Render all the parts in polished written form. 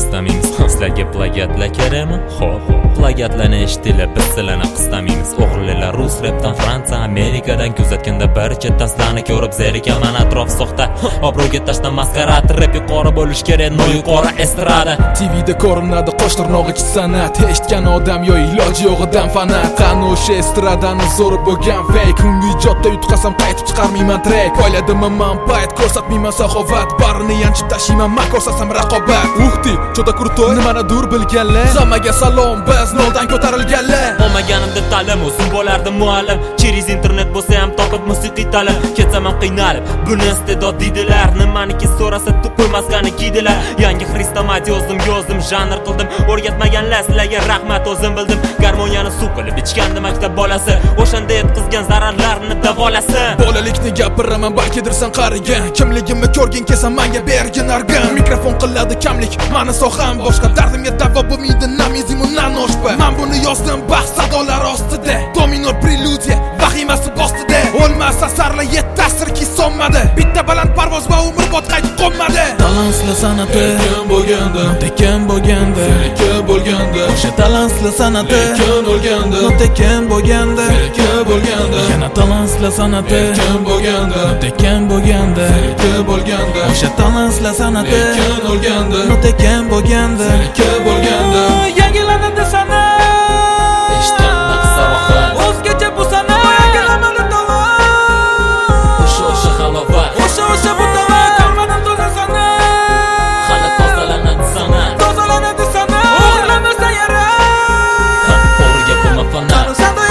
istamaymiz. Sizlarga plagiatlar kerakmi? Xo'p, plagiatlarni eshitinglar, biz sizlarni qistamaymiz. O'g'rilar rus rapdan Fransiya, Amerikadan kuzatganda bir chetdan sizlarni ko'rib zerikaman, atrof soxta. Obro'ga tashdan maskarad, rap yuqori bo'lish kerak, no yuqori estrada. TVda ko'rinadi qosh tirnog'ichi san'at, eshitgan odam yo iloji yo'g'idan fanat. Qani o'sha estradani zo'r bo'lgan fake, unga ijodda yutqasam qaytib chiqarmayman track. O'yladiman manfaat, ko'rsatmayman saxovat, barini yanchib tashiyman, ma ko'rsasam raqobat. Uhti, cho'ta kurtoy, nimanidir bilganlar, hammaga salom, biz noldan ko'tarilganlar. Olmaganimda ta'lim, o'zim bo'lardim muallim. Через internet bo'lsa ham topib musiqiy ta'lim. Ketsam ham qiynalib, buni iste'dod deydilar. Nimaniki so'rasa qo'ymasgani kiydilar. Yangi xristomat yozdim, janr qildim. O'rgatmaganlar sizlarga rahmat, o'zim bildim. Garmoniyani suv qilib ichgandi maktab bolasi, o'shanda yetkazgan zararlarni davolasi. Bolalikni gapiraman, balkidirsan qarigan, kimligimni ko'rgin kelsa menga bergin argan. Mikrofon qiladi kamlik, mani soham boshqa, dardimga davo bo'lmaydi namizim u nanoshpa. Men buni yozdim baxt sadolar ostida, domino preludiya vahimasi bostida. O'lmas asarlar yetti asrki so'nmadi, bitta baland parvoz va umrbod qaytib qo'nmadi. Talansli san'ati kim bo'lganda, tekin bo'lganda, kim bo'lganda, o'sha talansli san'ati kim bo'lganda, tekin bo'lganda, kim bo'lganda, yana talansli san'ati kim bo'lganda, tekin bo'lganda, kim bo'lganda, o'sha talansli san'ati kim bo'lganda, tekin bo'lganda, kim bo'lganda. Yangilanadi san'at, eshitgan naqsa rohat, o'zgacha bu san'at, yangilanadi to'g'ri, o'sha halovat, o'sha bu to'g'ri, qalbanim toza san'at, hali tozalanadi san'at, o'g'irlamasa yarar, o'g'riga bo'lma fanat.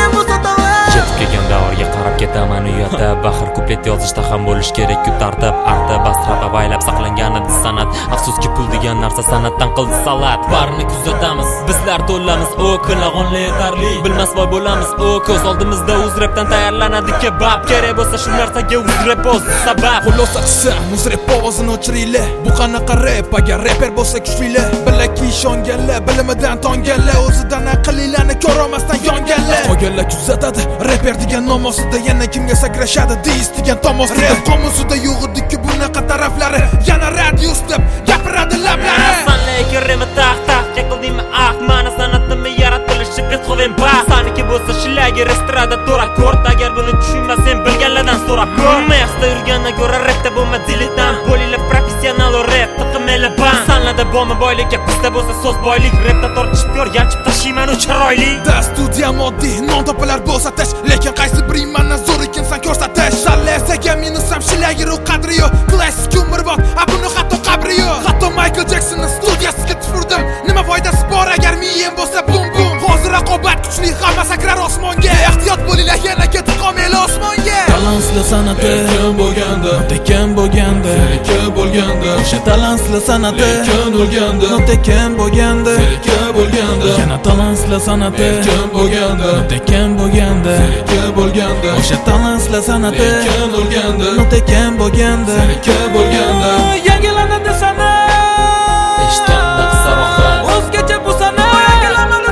Yetib kelgan davrga qarab ketaman uyatda, baxir kuplet yozishda ham bo'lish kerak-ku tartib. Arta basrab avaylab saqlangan edi san'at, afsuski pul degan narsa san'atdan qildi salat. Barini kuzatamiz, bizlar to'lamiz, o qilag'onli yetarli, bilmas voy bo'lamiz, o ko'z oldimizda uz rapdan tayyorlanadi kebab. Kerak bo'lsa shu narsaga uz rap o'z sabab. Xulosa qilsam, uz rap ovozini o'chiringlar. Bu qanaqa rap, agar rapper bo'lsa kuchlilar, bilaki ishonganlar, bilimidan tonganlar, o'zidan aqllilarni ko'rolmasdan yonganlar. Qolganlar kuzatadi, rapper degan nom ostida yana kimga sakrashadi, deist degan tom ostida. Qomusida yo'q edi-ku bunaqa taraflari, yana radius deb gapiradi lablari. San'atga rema taxt qildingmi aqd, mana san'atni yaratilishi Beethoven bas. Saniki bo'lsa shlager estrada to'ra kort, agar buni tushunmasang bilganlardan so'rab ko'r. Mexda yurgandan ko'ra rapda bo'lma diletant, bo'linglar professional rap tiqimeli band. San'atda bo'lma boylik, bizda bo'lsa so'z boylik, rapda tortishib ko'r, yanchib tashiyman u chiroyli. Da studiya moddiy, non topilar bo'lsa tash, lekin qaysi biring mendan zo'r ekansan ko'rsatish. San'atga minus ham shlager u qadri yo'q, klassik umrbod, a buni hatto qabri yo'q. Hatto Michael Jacksonning studiyasiga tufurdim, nima foydasi bor agar miyam bo'lsa bum bum. Hozir raqobat kuchli, hamma sakrar osmonga, ehtiyot bo'linglar, yana ketib qolmaylar osmonga. Talansli san'ati kim bo'lganda, tekin bo'lganda, kim bo'lganda, o'sha talansli san'ati kim bo'lganda, tekin bo'lganda, kim bo'lganda, yana talansli san'ati kim bo'lganda, tekin bo'lganda, kim bo'lganda, o'sha talansli san'ati kim bo'lganda, tekin bo'lganda, kim bo'lganda. Yangilanadi san'at, eshitgan naqsa rohat, o'zgacha bu san'at, yangilanadi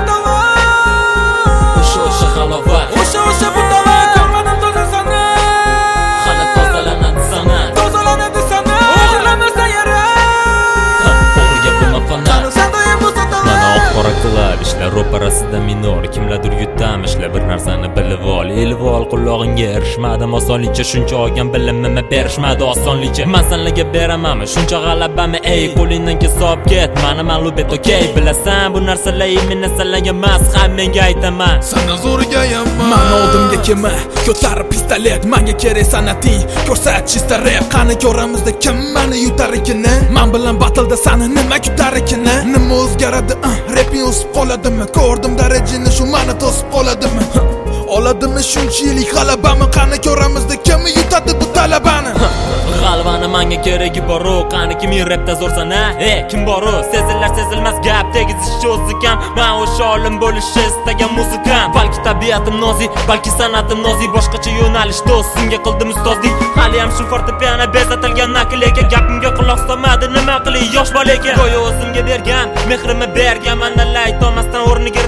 to'g'ri, o'sha halovat, o'sha bu to'g'ri, qalbanim toza san'at, hali tozalanadi san'at, o'g'irlamasa yarar, o'g'riga bo'lma fanat. Mana oq-qora klavishlar ro'parasida minor, kimlardir yutamishlar bir narsani bilib ol, elib ol qulog'ingga erishmadim osonlicha, shuncha olgan bilimimni berishmadi osonlicha. Men senlarga beramanmi shuncha g'alabami, ey qo'lingdan kesob ket, mani mag'lubiyat okey. Bilasan bu narsalar meni senlarga emas, ham menga aytaman. Sana zo'rgayamman, men oldimga kelma, ko'tarib pistolet, menga kerak san'ating, ko'rsat chista rap. Qani ko'ramizda kim meni yutar ekan, men bilan battle'da seni nima kutar ekan. Nima o'zgaradi, raping o'sib qoladimi, ko'rdim darajani shu meni to'sib qoladimi, oladimi shuncha yillik g'alabami. Qani ko'ramizda kim yutadi bu talabani. G'alvani menga keragi bor-u, qani kim rapda zo'rsan a? Kim bor-u, sezilar sezilmas gap tegizishchi o'zi kam. Men o'sha olim bo'lishni istagan muzikant. Balki tabiatim nozik, balki san'atim nozik, boshqacha yo'nalish do'st, senga qildim ustozlik. Hali ham shu fortepiano bezatilgan naklega, gapimga quloq solmadi, nima qilay yosh bola ekan. Go'yo o'zimga bergan, mehrimni bergan, mendan aytolmasdan o'rniga rap o'qib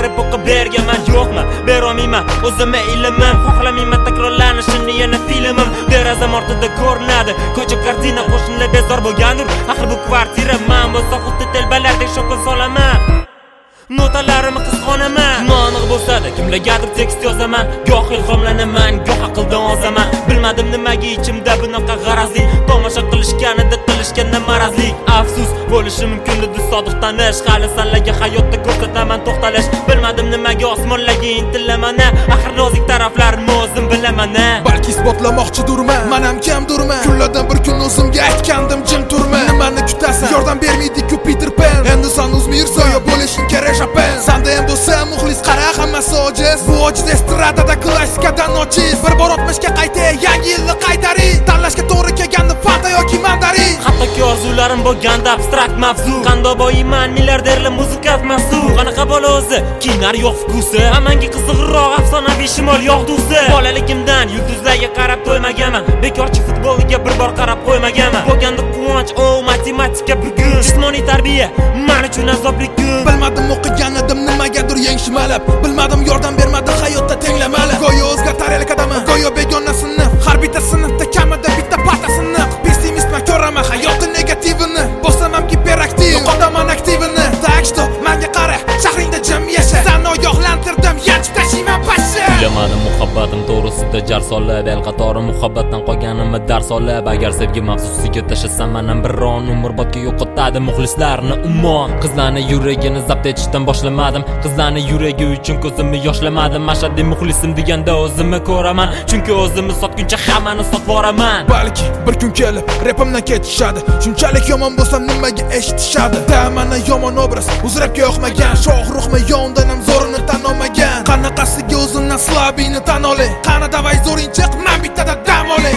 berganman yo'qman berolmayman o'zimga ilmim xohlamayman takrorlanishini yana filmim derazam ortida ko'rinadi ko'cha kartina qo'shnilar bezor bo'lgandir axir bu kvartira men bo'lsa xuddi telbalardek shokon solaman notalarimni qizg'onaman noaniq bo'lsa-da kimlargadir tekst yozaman goh ilhomlanaman goh aqldan ozaman bilmadim nimaga ichimda bunaqa g'arazli tomosha qilishganida qilishganda marazlik afsus bo'lishi mumkin edi sodiq tanish hali sanlarga hayotda ko'rsataman to'xtalish bilmadim nimaga osmonlarga intilaman axir nozik taraflarimni o'zim bilaman balki isbotlamoqchidurman men ham kamdurman kunlardan bir kun o'zimga aytgandim jim turma nimani kutasan yordam bermaydi-ku Peter Pan endi san o'zmir soya bo'lishing kerak sanda ham bo'lsa muxlis qara hammasi ojiz bu ojiz estradada klassikadan ojiz bir bor o'tmishga qaytay yangi yilni qaytaring tanlashga to'g'ri kelganda fanta yoki mandarin hattoki orzularim bo'lganda abstrakt mavzu qandoq boyman milliarderlar muzikant mas'ul qanaqa bola o'zi kiyinar yo'q vkusi hamanga qiziqroq afsonaviy shimol yog'dusi bolaligimdan yulduzlarga qarab to'ymaganman bekorchi futboliga bir bor qarab qo'ymaganman bo'lganda quvonch matematika bugun jismoniy tarbiya men uchun azobli kun bilmadim o'qiganidim nimagadir yengshmalab bilmadim yordam bermadi hayotda tenglamali go'yo o'zgartar el qadami go'yo begona sinf har bitta sinfda kamida bitta patasini pessimistman ko'raman hayotni negativini bo'lsam ham giperaktiv yo'qotaman aktivini tak что menga qara shahringda jim yasha san ogohlantirdim yanchib tashlayman pashsha bilamadim muhabbatim to'g'risida jar solib el qatori muhabbatdan qolganimni dars olib agar sevgi mavzusiga tashlasam manam bir ron umrbodga yo'qotadi muxlislarni ummon qizlarni yuragini zabt etishdan boshlamadim qizlarni yuragi uchun ko'zimni yoshlamadim mashaddiy muxlisim deganda o'zimni ko'raman chunki o'zimni sotguncha hammani sotvoraman balki bir kun kelib rapimdan ketishadi shunchalik yomon bo'lsam nimaga eshitishadi da mana yomon obraz uzrabga yoqmagan shohruhmi yondan ham zo'rini tan olmagan qanaqasiga o'zimdan slabiyni tan olay qani davay zo'rinchiq men bittada dam olay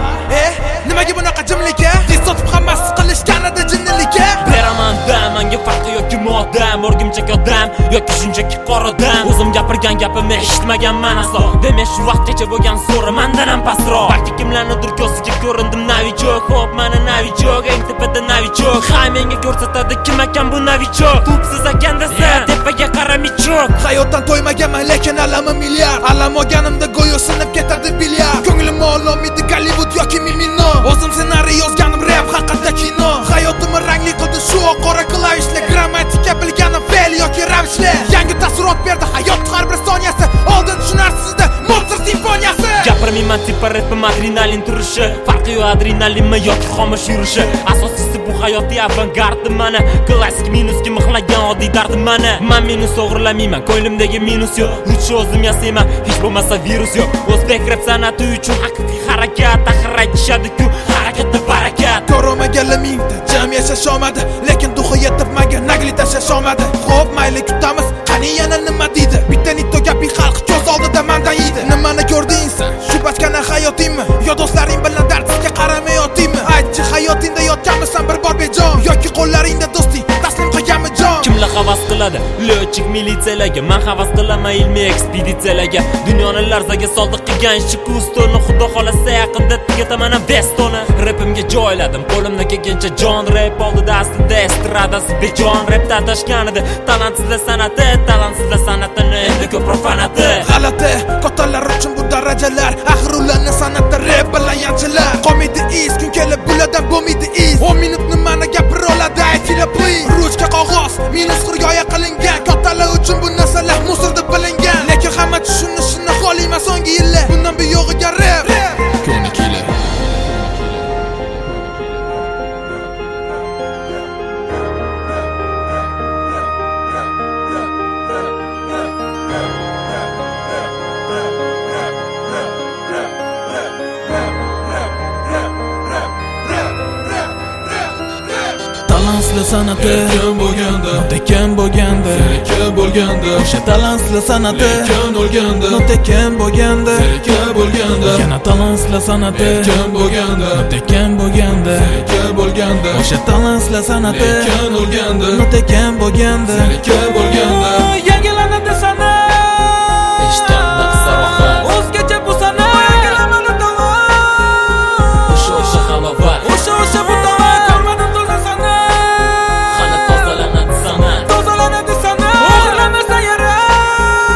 nimaga bunaqa jimlik tez sotib hammasi qilishganida jinnilik beraman manga farqi yoki modam o'rgimchak odam yoki shunchaki qora odam o'zim gapirgan gapimni eshitmaganman aslo demak shu vaqtgacha bo'lgan so'ri mendan ham pastroq balki kimlarnidir ko'ziga ko'rindim novichok hop mana novichok eng tepada novichok ha menga ko'rsatadi kim ekan bu novichok tubsiz ekan desa tepaga qaramichok hayotdan to'ymaganman lekin alami milliard alam olganimda go'yo sinib ketadi bilyard ko'nglim ololmaydi Gollivud yoki Mimino o'zim ssenariy yozganim rap haqida kino hayotimni rangli qildi shu qora klavishlar grammatika bilganim fe'l yoki ravishlar yangi taassurot berdi hayot har bir soniyasi oldin tushunarsizda Mozart simfoniyasi gapirmayman tipa rapim adrenalin turishi farqi yo'q adrenalinmi yoki xomush yurishi asosiysi bu hayotiy avangardni mana klassik minusga mixlagan oddiy dardim mana men minus o'g'irlamayman ko'nglimdagi minus yo'q ruchni o'zim yasayman hech bo'lmasa virus yo'q o'zbek rap san'ati uchun haqiqiy harakat axir aytishadi-ku harakatda barakat ko'rmaganlar mingta jam yashash omadi lekin duxi yetib menga nagli tashlash omadi xo'p mayli kutamiz qani yana nima deydi bitta nitto gapi xalq ko'z oldida mendan yeydi nimani ko'rding san shu bachkana hayotingmi yo do'stlaring bilan dardsizga qaramay yotingmi aytchi hayotingda yotganmisan bir bor bejon yoki qo'llaringda do'sting taslim qilganmi jon kimlar havas qiladi lyochik militsiyalarga men havas qilaman ilmiy ekspeditsiyalarga dunyoni larzaga soldi qilgan ishchi ustuni xudo xolasa yaqinda tugataman bestoni rapimga joyladim qo'limdan kelgancha jon rap oldida aslida estradasi bejon rapda adashganida talantsizlar san'atini endi ko'proq fanati g'alati kattalar uchun bu darajalar axir ularni san'atda rap bilan yanchilar qolmaydi is kun kelib bulardan bo'lmaydi is 10 minut nimani gapira oladi aytinglar please ruchka qog'oz minus hurgoya qilingan kattalar uchun bu narsalar musor deb bilingan lekin hamma tushunishini xohlayman so'nggi yillar bundan buyog'iga rap ko'nikilar talansli san'ati kim bo'lganda tekin bo'lganda sekin bo'lganda o'sha talansli san'ati kim o'lganda tekin bo'lganda sekin bo'lganda yana talansli san'ati kim bo'lganda tekin bo'lganda sekin bo'lganda o'sha talansli san'ati kim o'lganda tekin bo'lganda sekin bo'lganda yangilanadi san'at eshitganda sarohat o'zgacha bu san'at yangilanadi davom o'sha halovat o'sha bu davom qolmadim toza san'at hali tozalanadi san'at o'g'irlanmasa yarat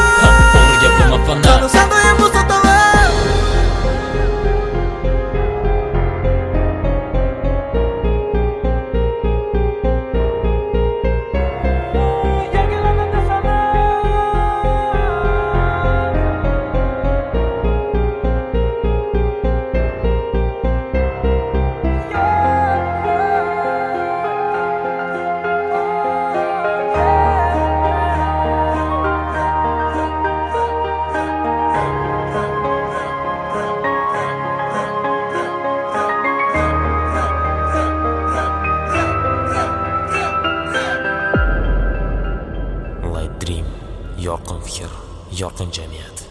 yorqin fikr, yorqin jamiyat.